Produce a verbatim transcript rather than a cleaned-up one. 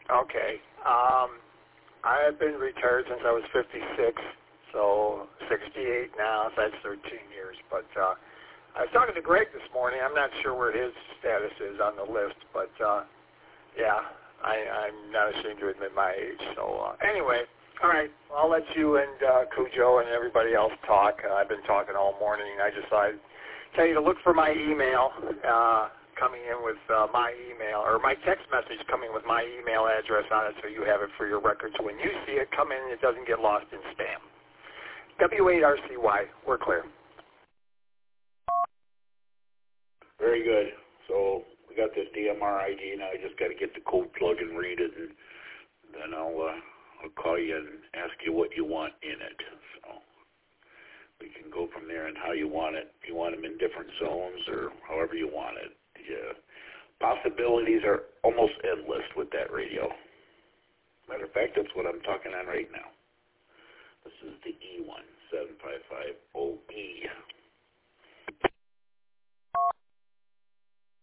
Okay. Um, I have been retired since I was fifty-six, so sixty-eight now, so that's thirteen years. But uh, I was talking to Greg this morning. I'm not sure where his status is on the list, but uh, yeah, I, I'm not ashamed to admit my age. So uh, anyway, all right, well, I'll let you and uh, Cujo and everybody else talk. Uh, I've been talking all morning. I just thought I'd tell you to look for my email uh, coming in with uh, my email, or my text message coming with my email address on it, so you have it for your records. When you see it come in, it doesn't get lost in spam. W eight R C Y, we're clear. Very good. So we got this D M R I D now. I just got to get the code plug and read it, and then I'll uh, I'll call you and ask you what you want in it. So we can go from there and how you want it. If you want them in different zones or however you want it. Yeah. Possibilities are almost endless with that radio. Matter of fact, that's what I'm talking on right now. This is the E one.